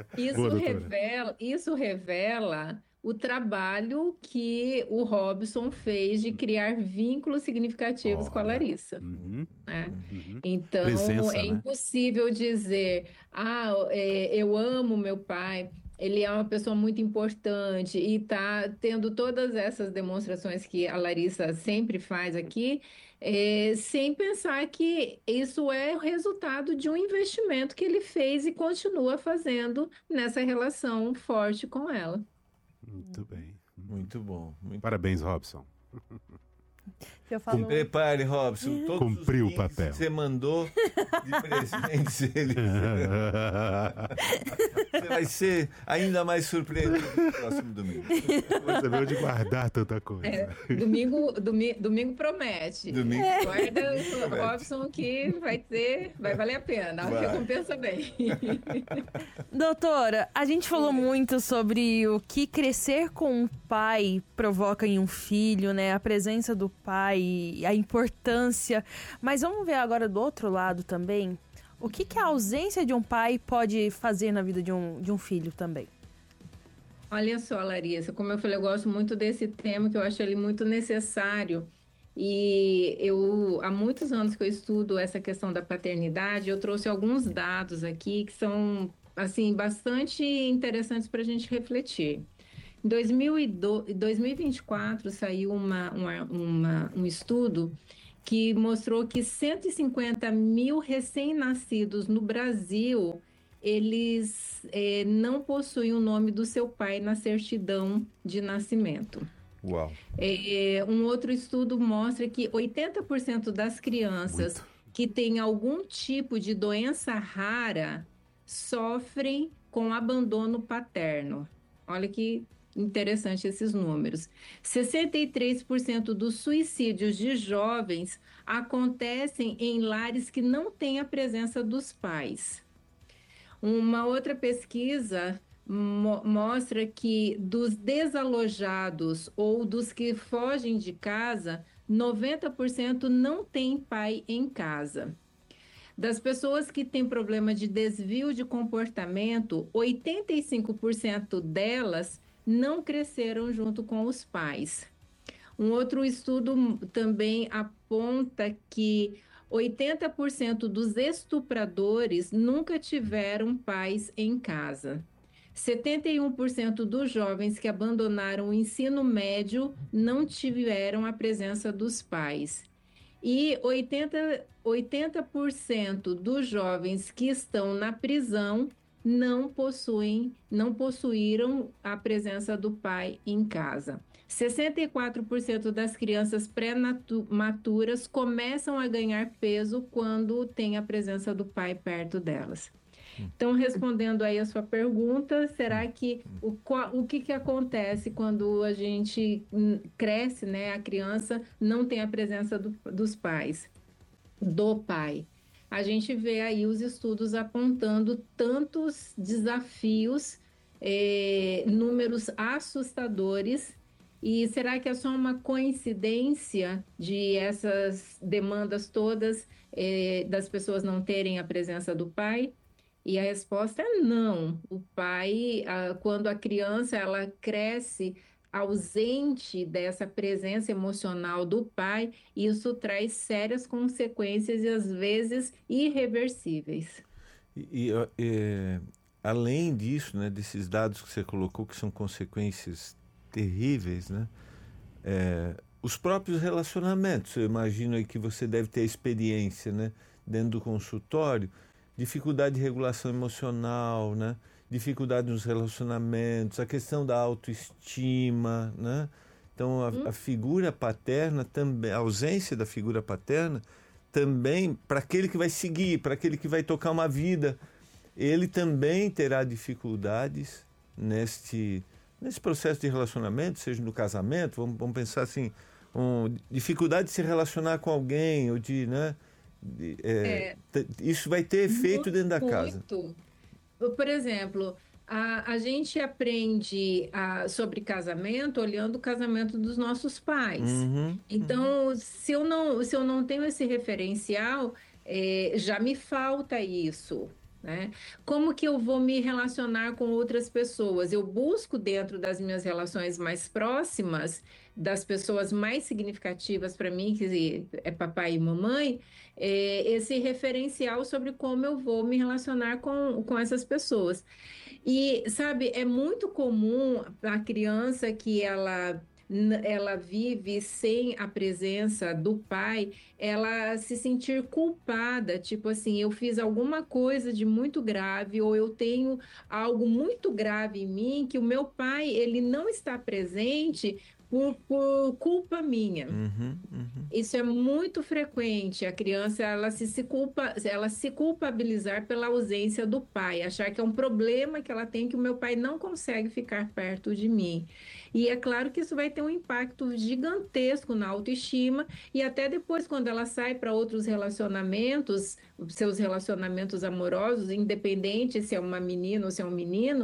Isso revela o trabalho que o Robson fez de criar vínculos significativos com a Larissa. Né? Então, Presença, é impossível dizer, eu amo meu pai, ele é uma pessoa muito importante e está tendo todas essas demonstrações que a Larissa sempre faz aqui, sem pensar que isso é o resultado de um investimento que ele fez e continua fazendo nessa relação forte com ela. Muito bem. Muito bom. Parabéns, Robson. Prepare, Robson. Cumpriu o papel. Que você mandou de presentes ele. Você vai ser ainda mais surpreendido no próximo domingo. Você veio de guardar tanta coisa. Domingo promete. Guarda o Robson que vai valer a pena. A recompensa bem. Doutora, a gente falou muito sobre o que crescer com um pai provoca em um filho, né? A presença do pai, a importância. Mas vamos ver agora do outro lado também. O que a ausência de um pai pode fazer na vida de um filho também? Olha só, Larissa, como eu falei, eu gosto muito desse tema, que eu acho ele muito necessário. E há muitos anos que eu estudo essa questão da paternidade, eu trouxe alguns dados aqui que são, assim, bastante interessantes para a gente refletir. Em 2024 saiu um estudo que mostrou que 150 mil recém-nascidos no Brasil, eles não possuem o nome do seu pai na certidão de nascimento. Uau. Um outro estudo mostra que 80% das crianças que têm algum tipo de doença rara sofrem com abandono paterno. Olha que interessante esses números. 63% dos suicídios de jovens acontecem em lares que não têm a presença dos pais. Uma outra pesquisa mostra que dos desalojados ou dos que fogem de casa, 90% não tem pai em casa. Das pessoas que têm problema de desvio de comportamento, 85% delas não cresceram junto com os pais. Um outro estudo também aponta que 80% dos estupradores nunca tiveram pais em casa. 71% dos jovens que abandonaram o ensino médio não tiveram a presença dos pais. E 80% dos jovens que estão na prisão não possuíram a presença do pai em casa. 64% das crianças pré-maturas começam a ganhar peso quando tem a presença do pai perto delas. Então, respondendo aí a sua pergunta, será que o que acontece quando a gente cresce, né? A criança não tem a presença dos pais, do pai. A gente vê aí os estudos apontando tantos desafios, números assustadores. E será que é só uma coincidência de essas demandas todas das pessoas não terem a presença do pai? E a resposta é não. O pai, quando a criança ela cresce ausente dessa presença emocional do pai, isso traz sérias consequências e às vezes irreversíveis. Além disso, né, desses dados que você colocou, que são consequências terríveis, né? Os próprios relacionamentos, eu imagino aí que você deve ter experiência, né, dentro do consultório, dificuldade de regulação emocional, né? Dificuldade nos relacionamentos, a questão da autoestima, né? Então, a figura paterna também, a ausência da figura paterna também, para aquele que vai seguir, para aquele que vai tocar uma vida, ele também terá dificuldades nesse processo de relacionamento, seja no casamento, vamos pensar assim, dificuldade de se relacionar com alguém, ou de, né? Isso vai ter efeito dentro da casa. Por exemplo, a gente aprende sobre casamento olhando o casamento dos nossos pais. Então, se eu não tenho esse referencial, já me falta isso. Né? Como que eu vou me relacionar com outras pessoas? Eu busco dentro das minhas relações mais próximas, das pessoas mais significativas para mim, que é papai e mamãe, esse referencial sobre como eu vou me relacionar com essas pessoas. E, sabe, é muito comum a criança que ela vive sem a presença do pai, ela se sentir culpada, tipo assim, eu fiz alguma coisa de muito grave, ou eu tenho algo muito grave em mim, que o meu pai, ele não está presente por culpa minha. Isso é muito frequente, a criança ela se culpabilizar pela ausência do pai, achar que é um problema que ela tem, que o meu pai não consegue ficar perto de mim. E é claro que isso vai ter um impacto gigantesco na autoestima, e até depois, quando ela sai para outros relacionamentos, seus relacionamentos amorosos, independente se é uma menina ou se é um menino,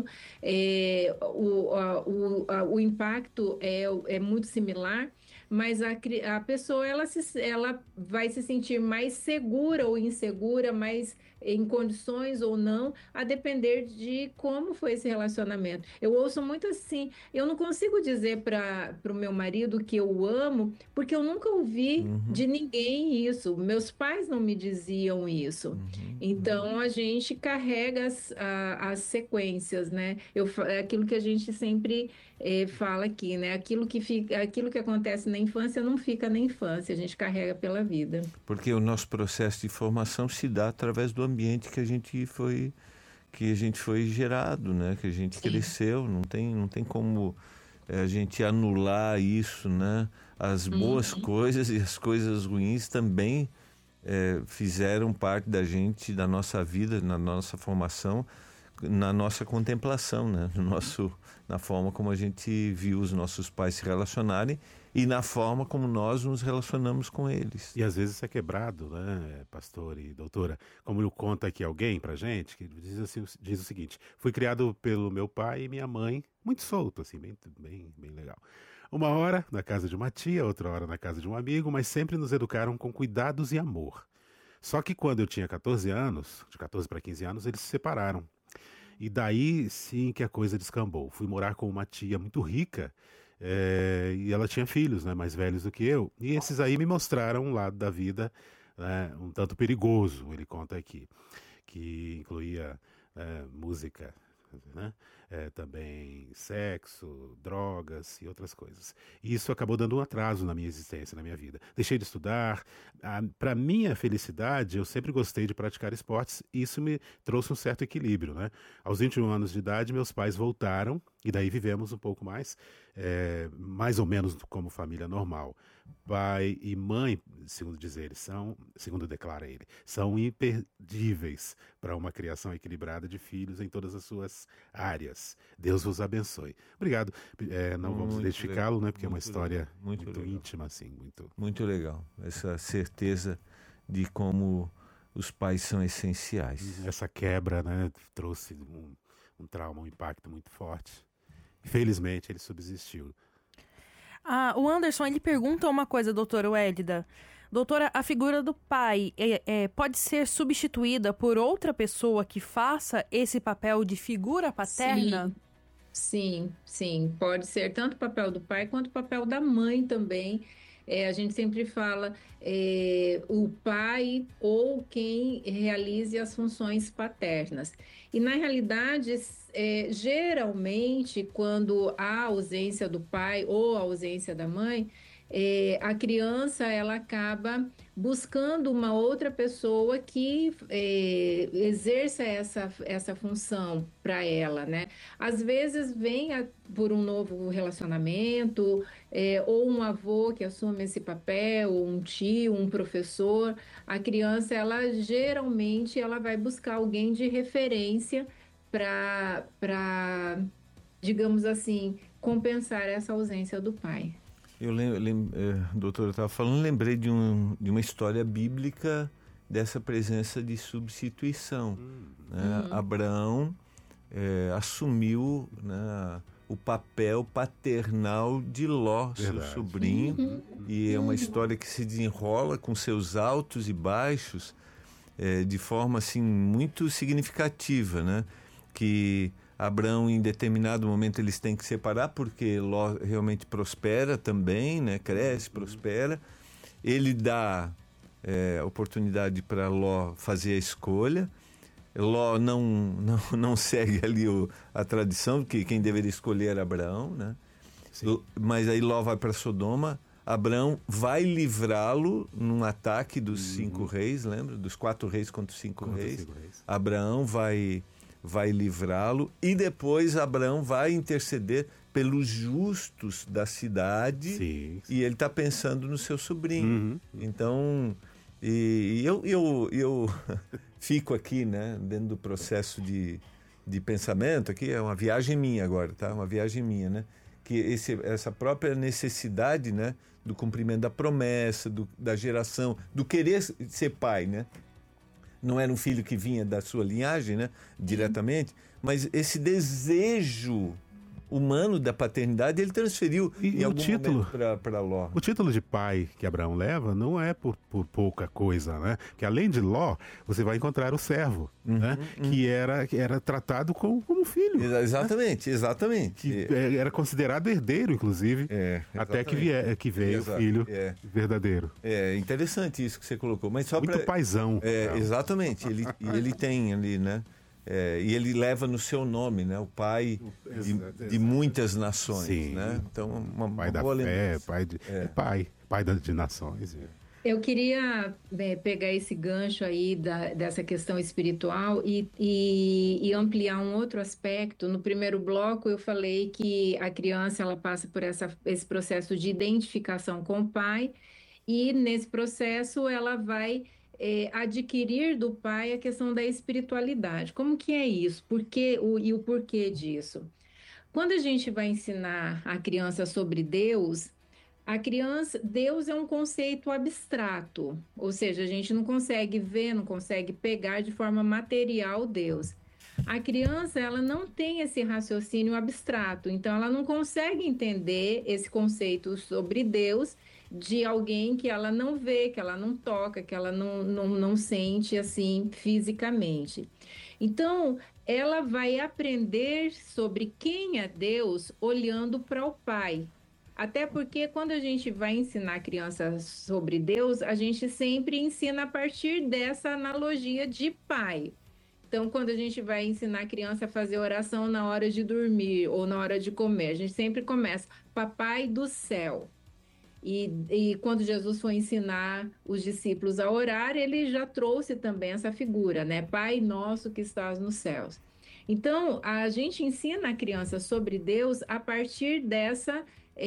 o impacto é muito similar, mas a pessoa ela vai se sentir mais segura ou insegura, mais em condições ou não, a depender de como foi esse relacionamento. Eu ouço muito assim, eu não consigo dizer para o meu marido que eu o amo, porque eu nunca ouvi de ninguém isso. Meus pais não me diziam isso. Então, a gente carrega as sequências, né? É aquilo que a gente sempre fala aqui, né? Aquilo que acontece na infância não fica na infância, a gente carrega pela vida. Porque o nosso processo de formação se dá através do ambiente que a gente foi gerado, né? Que a gente cresceu, não tem como a gente anular isso, né? As boas coisas e as coisas ruins também fizeram parte da gente, da nossa vida, na nossa formação, na nossa contemplação, né? Na forma como a gente viu os nossos pais se relacionarem e na forma como nós nos relacionamos com eles. E às vezes isso é quebrado, né, pastor e doutora? Como conta aqui alguém pra gente, que diz o seguinte: fui criado pelo meu pai e minha mãe, muito solto, assim, bem legal. Uma hora na casa de uma tia, outra hora na casa de um amigo, mas sempre nos educaram com cuidados e amor. Só que quando eu tinha 14 anos, de 14 para 15 anos, eles se separaram. E daí sim que a coisa descambou. Fui morar com uma tia muito rica, e ela tinha filhos, né, mais velhos do que eu. E esses aí me mostraram um lado da vida, né, um tanto perigoso, ele conta aqui, que incluía música, né, também sexo, drogas e outras coisas. E isso acabou dando um atraso na minha existência, na minha vida. Deixei de estudar. Para minha felicidade, eu sempre gostei de praticar esportes e isso me trouxe um certo equilíbrio, né? Aos 21 anos de idade, meus pais voltaram e daí vivemos um pouco mais ou menos como família normal. Pai e mãe, segundo declara ele, são imperdíveis para uma criação equilibrada de filhos em todas as suas áreas. Deus vos abençoe. Obrigado. Não vamos identificá-lo, né? Porque é uma história muito íntima, assim. Muito legal. Essa certeza de como os pais são essenciais. Essa quebra, né, trouxe um trauma, um impacto muito forte. Felizmente, ele subsistiu. O Anderson, ele pergunta uma coisa, doutora Wélida. Doutora, a figura do pai pode ser substituída por outra pessoa que faça esse papel de figura paterna? Sim. Pode ser tanto o papel do pai quanto o papel da mãe também. A gente sempre fala o pai ou quem realize as funções paternas. E, na realidade, geralmente, quando há ausência do pai ou a ausência da mãe, a criança ela acaba buscando uma outra pessoa que exerça essa função para ela, né? Às vezes vem por um novo relacionamento, ou um avô que assume esse papel, ou um tio, um professor. A criança, ela geralmente ela vai buscar alguém de referência para, digamos assim, compensar essa ausência do pai. Doutor, eu estava falando, lembrei de uma história bíblica dessa presença de substituição. Né? Abraão assumiu, né, o papel paternal de Ló, seu sobrinho, e é uma história que se desenrola com seus altos e baixos de forma assim, muito significativa, né? Que Abraão, em determinado momento, eles têm que separar, porque Ló realmente prospera também, né? Cresce, prospera. Ele dá oportunidade para Ló fazer a escolha. Ló não segue ali a tradição, que quem deveria escolher era Abraão, né? Mas aí Ló vai para Sodoma. Abraão vai livrá-lo num ataque dos 5 reis, lembra? Dos 4 reis contra os 5 reis. Abraão vai livrá-lo e depois Abraão vai interceder pelos justos da cidade. E ele está pensando no seu sobrinho. Então, eu fico aqui, né, dentro do processo de pensamento, aqui é uma viagem minha agora, tá? Uma viagem minha, né? Que essa própria necessidade, né, do cumprimento da promessa, da geração, do querer ser pai, né? Não era um filho que vinha da sua linhagem, né, diretamente, mas esse desejo humano da paternidade, ele transferiu em algum momento para Ló. O título de pai que Abraão leva não é por pouca coisa, né? Que além de Ló, você vai encontrar o servo, né? Que era tratado como filho. Exatamente, né? Exatamente. Que era considerado herdeiro, inclusive, até que veio o filho verdadeiro. É interessante isso que você colocou. Mas só muito paizão. Exatamente. Ele tem ali, né? E ele leva no seu nome, né? O pai de muitas nações. Sim. Né? Então, pai da fé, pai de nações. Eu queria pegar esse gancho aí dessa questão espiritual e ampliar um outro aspecto. No primeiro bloco eu falei que a criança ela passa por esse processo de identificação com o pai e nesse processo ela vai adquirir do pai a questão da espiritualidade. Como que é isso? E o porquê disso? Quando a gente vai ensinar a criança sobre Deus, Deus é um conceito abstrato, ou seja, a gente não consegue ver, não consegue pegar de forma material Deus. A criança, ela não tem esse raciocínio abstrato, então ela não consegue entender esse conceito sobre Deus de alguém que ela não vê, que ela não toca, que ela não sente assim fisicamente. Então, ela vai aprender sobre quem é Deus olhando para o Pai. Até porque quando a gente vai ensinar a criança sobre Deus, a gente sempre ensina a partir dessa analogia de pai. Então, quando a gente vai ensinar a criança a fazer oração na hora de dormir ou na hora de comer, a gente sempre começa, Papai do céu. E quando Jesus foi ensinar os discípulos a orar, ele já trouxe também essa figura, né? Pai nosso que estás nos céus. Então, a gente ensina a criança sobre Deus a partir dessa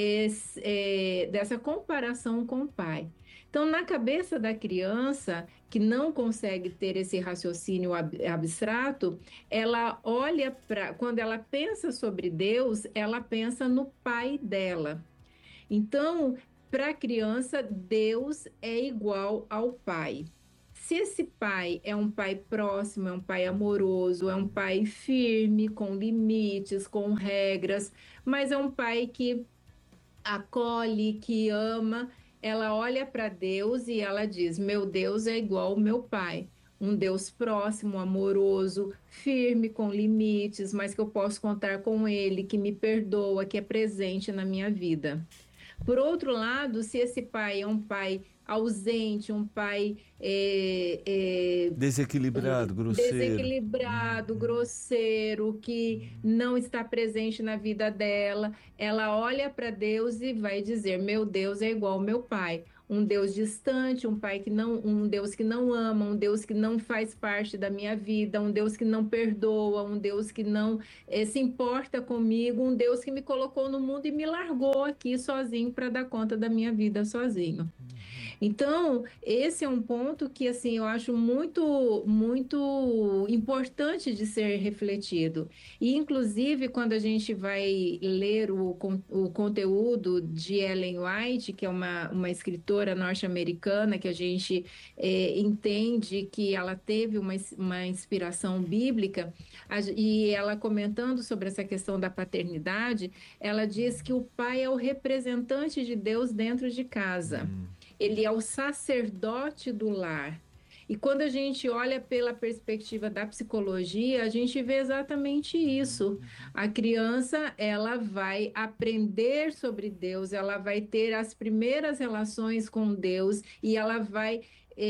comparação com o pai. Então, na cabeça da criança que não consegue ter esse raciocínio abstrato, ela olha quando ela pensa sobre Deus, ela pensa no pai dela. Então, para a criança, Deus é igual ao pai. Se esse pai é um pai próximo, é um pai amoroso, é um pai firme, com limites, com regras, mas é um pai que acolhe, que ama, ela olha para Deus e ela diz, meu Deus é igual ao meu pai. Um Deus próximo, amoroso, firme, com limites, mas que eu posso contar com ele, que me perdoa, que é presente na minha vida. Por outro lado, se esse pai é um pai ausente, um pai desequilibrado, grosseiro, que não está presente na vida dela, ela olha para Deus e vai dizer, meu Deus é igual ao meu pai. Um Deus distante, um Deus que não ama, um Deus que não faz parte da minha vida, um Deus que não perdoa, um Deus que não se importa comigo, um Deus que me colocou no mundo e me largou aqui sozinho para dar conta da minha vida sozinho. Então, esse é um ponto que, assim, eu acho muito, muito importante de ser refletido. E, inclusive, quando a gente vai ler o conteúdo de Ellen White, que é uma escritora norte-americana, que a gente entende que ela teve uma inspiração bíblica, e ela comentando sobre essa questão da paternidade, ela diz que o pai é o representante de Deus dentro de casa. Ele é o sacerdote do lar. E quando a gente olha pela perspectiva da psicologia, a gente vê exatamente isso. A criança, ela vai aprender sobre Deus, ela vai ter as primeiras relações com Deus e ela vai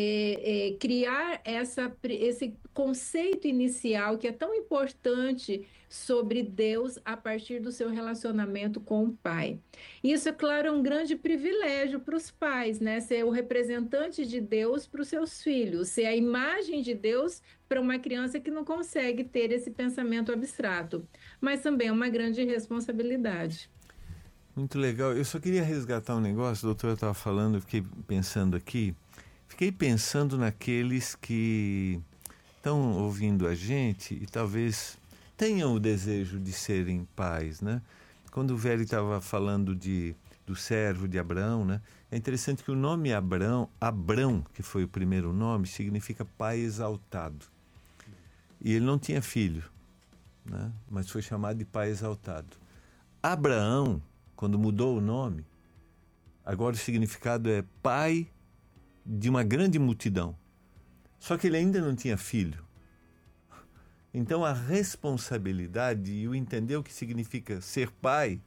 criar esse conceito inicial que é tão importante sobre Deus a partir do seu relacionamento com o pai. Isso, é claro, é um grande privilégio para os pais, né? Ser o representante de Deus para os seus filhos, ser a imagem de Deus para uma criança que não consegue ter esse pensamento abstrato. Mas também é uma grande responsabilidade. Muito legal. Eu só queria resgatar um negócio, a doutora estava falando, eu fiquei pensando aqui, naqueles que estão ouvindo a gente e talvez tenham o desejo de serem pais, né? Quando o velho estava falando do servo de Abraão, né? É interessante que o nome Abrão, que foi o primeiro nome, significa pai exaltado. E ele não tinha filho, né? Mas foi chamado de pai exaltado. Abraão, quando mudou o nome, agora o significado é pai de uma grande multidão. Só que ele ainda não tinha filho. Então a responsabilidade e o entender o que significa ser pai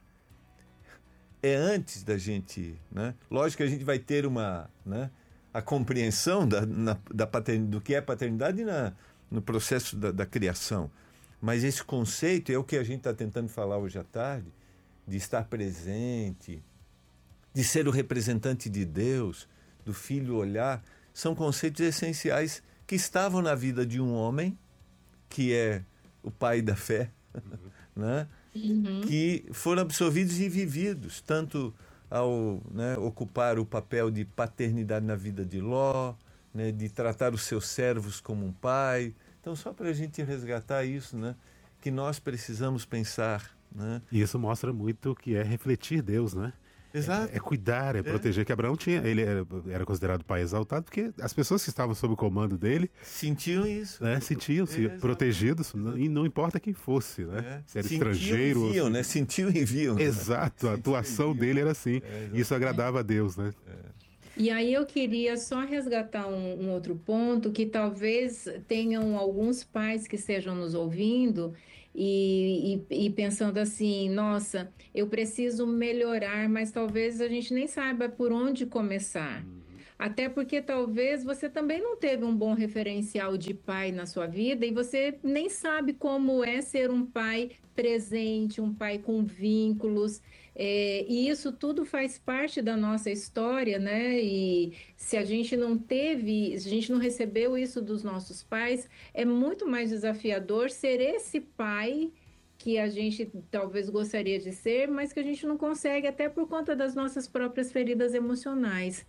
é antes da gente, né? Lógico que a gente vai ter a compreensão do que é paternidade no processo da criação. Mas esse conceito é o que a gente está tentando falar hoje à tarde, de estar presente, de ser o representante de Deus, do filho olhar, são conceitos essenciais que estavam na vida de um homem, que é o pai da fé, né? Que foram absorvidos e vividos, tanto ao ocupar o papel de paternidade na vida de Ló, né? De tratar os seus servos como um pai. Então, só para a gente resgatar isso, né? Que nós precisamos pensar. Né? E isso mostra muito que é refletir Deus, né? Exato. É cuidar, é proteger, que Abraão ele era considerado pai exaltado, porque as pessoas que estavam sob o comando dele sentiam isso. Né? Sentiam-se protegidos, e não importa quem fosse, né? Se era estrangeiro. Viam, né? Sentiam e viam. Exato, a atuação dele era assim. Isso agradava a Deus, né? E aí eu queria só resgatar um outro ponto, que talvez tenham alguns pais que estejam nos ouvindo e pensando assim, nossa, eu preciso melhorar, mas talvez a gente nem saiba por onde começar. Até porque talvez você também não teve um bom referencial de pai na sua vida e você nem sabe como é ser um pai presente, um pai com vínculos. E isso tudo faz parte da nossa história, né? E se a gente não recebeu isso dos nossos pais, é muito mais desafiador ser esse pai que a gente talvez gostaria de ser, mas que a gente não consegue, até por conta das nossas próprias feridas emocionais.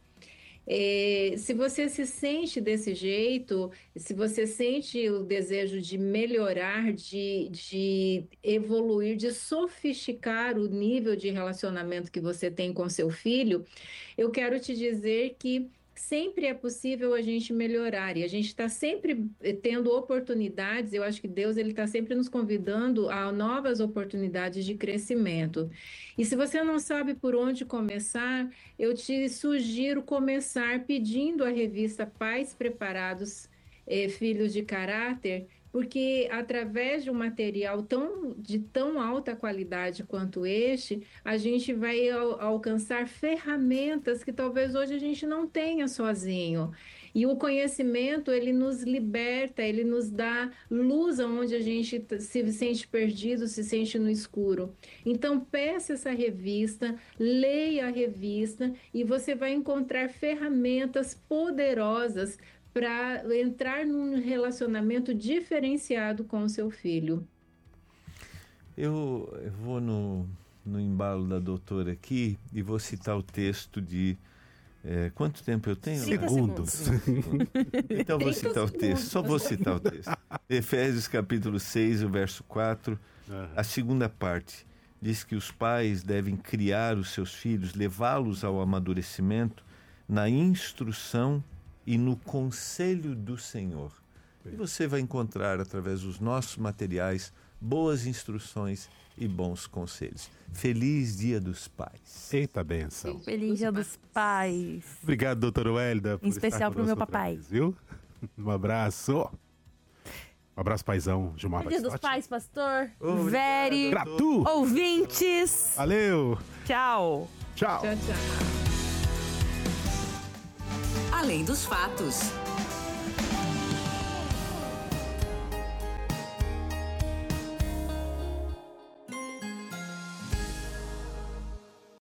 Se você se sente desse jeito, se você sente o desejo de melhorar, de evoluir, de sofisticar o nível de relacionamento que você tem com seu filho, eu quero te dizer que sempre é possível a gente melhorar e a gente está sempre tendo oportunidades. Eu acho que Deus está sempre nos convidando a novas oportunidades de crescimento. E se você não sabe por onde começar, eu te sugiro começar pedindo a revista Pais Preparados, Filhos de Caráter, porque através de um material de tão alta qualidade quanto este, a gente vai alcançar ferramentas que talvez hoje a gente não tenha sozinho. E o conhecimento, ele nos liberta, ele nos dá luz onde a gente se sente perdido, se sente no escuro. Então, peça essa revista, leia a revista e você vai encontrar ferramentas poderosas para entrar num relacionamento diferenciado com o seu filho. Eu vou no embalo da doutora aqui e vou citar o texto de... quanto tempo eu tenho? Segundos. Então vou citar o texto, só vou citar o texto. Efésios capítulo 6, o verso 4, a segunda parte. Diz que os pais devem criar os seus filhos, levá-los ao amadurecimento, na instrução e no conselho do Senhor. E você vai encontrar, através dos nossos materiais, boas instruções e bons conselhos. Feliz Dia dos Pais. Eita benção. Feliz Dia dos Pais. Obrigado, doutora Wélida. Em especial pro meu papai. Viu? Um abraço. Um abraço, paizão. Gilmar Dia dos Pais, pastor. Veri. Gratu. Ouvintes. Valeu. Tchau. Tchau. Tchau, tchau. Além dos fatos.